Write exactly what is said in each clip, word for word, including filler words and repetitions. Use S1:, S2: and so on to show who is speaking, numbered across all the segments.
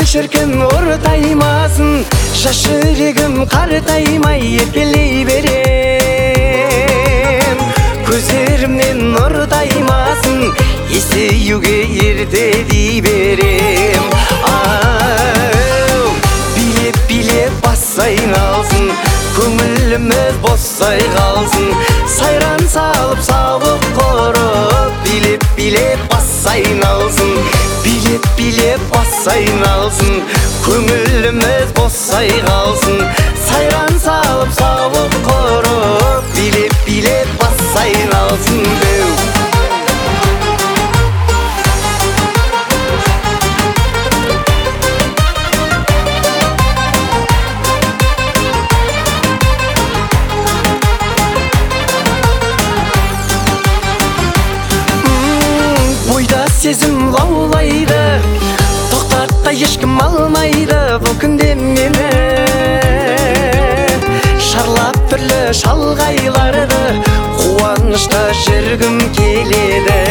S1: шіркін ортаймасын, жас жүрегім қартаймай еркелей берем. Көздерімнен нұртаймасын, есеюге ерте дей берем. Ау, билеп-билеп бас айналсын, көңіліміз босай қалсын. Сайран салып сауық құрып, билеп-билеп бас айналсын. Билеп-билеп бас айналсын, көңіліміз босай қалсын. Сайран салып сауық құрып, билеп-билеп бас айналсын. Сезім лаулайды, тоқтатта ешкім алмайды бұл күнде мені. Шарлап түрлі шалғайларды, қуанышта жүргім келеді.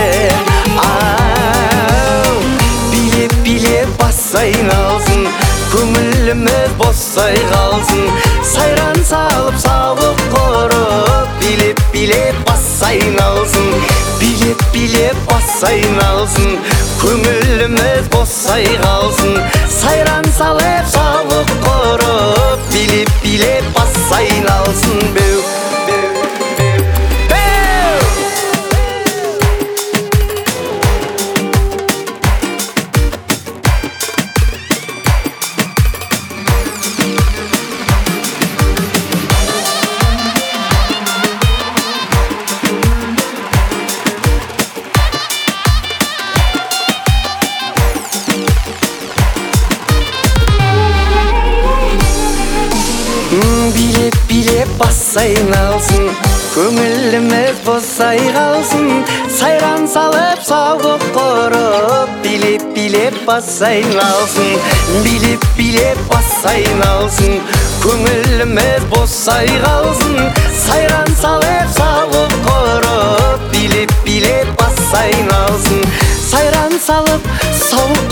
S1: Ау, билеп-билеп бас айналсын, көңіліміз босай қалсын. Сайран салып сауық құрып, билеп-билеп бас айналсын. Билеп-билеп бас айналсын, көңіліміз босай қалсын. Сайран салып сауық құрып, билеп-билеп бас айналсын. Беу, беу, беу, беу. Билеп-билеп бас айналсын, көңіліміз босай қалсын. Сайран салып сауық құрып, билеп-билеп бас айналсын. Билеп-билеп бас айналсын, көңіліміз босай қалсын. Сайран салып сауық құрып, билеп-билеп бас айналсын. Сайран салып сауық